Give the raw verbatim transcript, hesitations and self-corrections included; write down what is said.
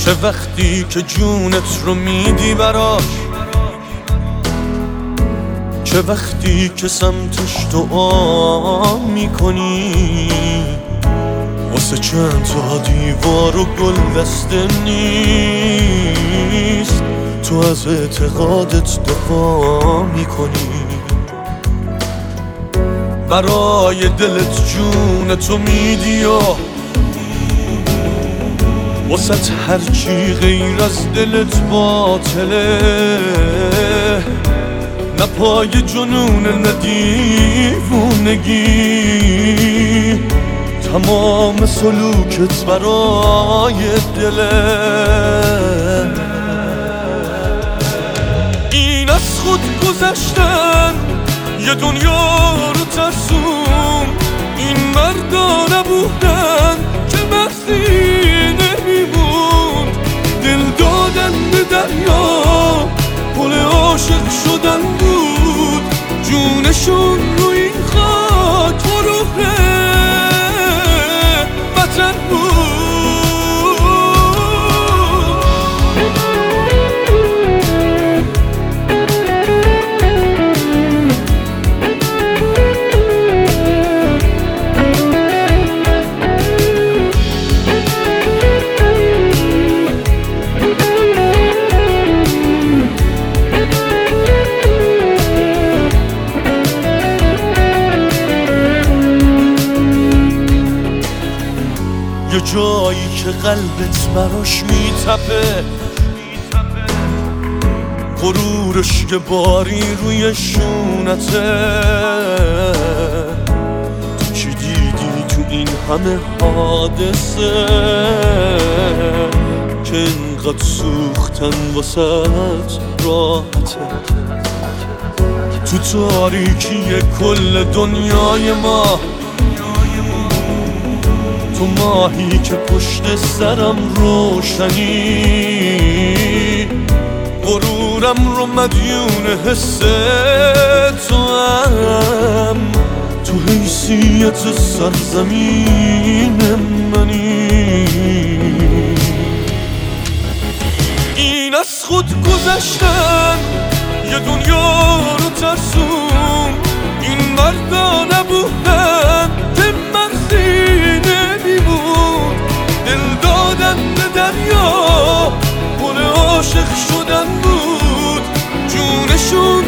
چه وقتی که جونت رو میدی براش، چه وقتی که سمتش دعا میکنی، واسه چند تا دیوار و گل دسته نیست، تو از اعتقادت دفاع میکنی، برای دلت جونتو میدی و واسه هرچی غیر از دلت باطله، نه پای جنون نه دیوونگی، تمام سلوکت برای دله. این از خود گذشتن یه دنیا رو ترسون، این مردا نبودن که مرسی نمیمون، دل دادن به دریا پل عاشق شدن بود، جونشون رو این خاک غروب وطن بود. یه جایی که قلبت براش میتپه، غرورش یه باری روی شونته، تو چی دیدی تو این همه حادثه که اینقدر سوختن واسه راحته، تو تاریکی کل دنیای ما، تو ماهی که پشت سرم روشنی، غرورم رو مدیون حس تو هم، تو حیثیت سرزمین منی. این از خود گذشتن یه دنیا رو ترسون، این مردا نبودن که مرسی نمیمون، دل دادن به دریا پل عاشق شدن بود، جونشون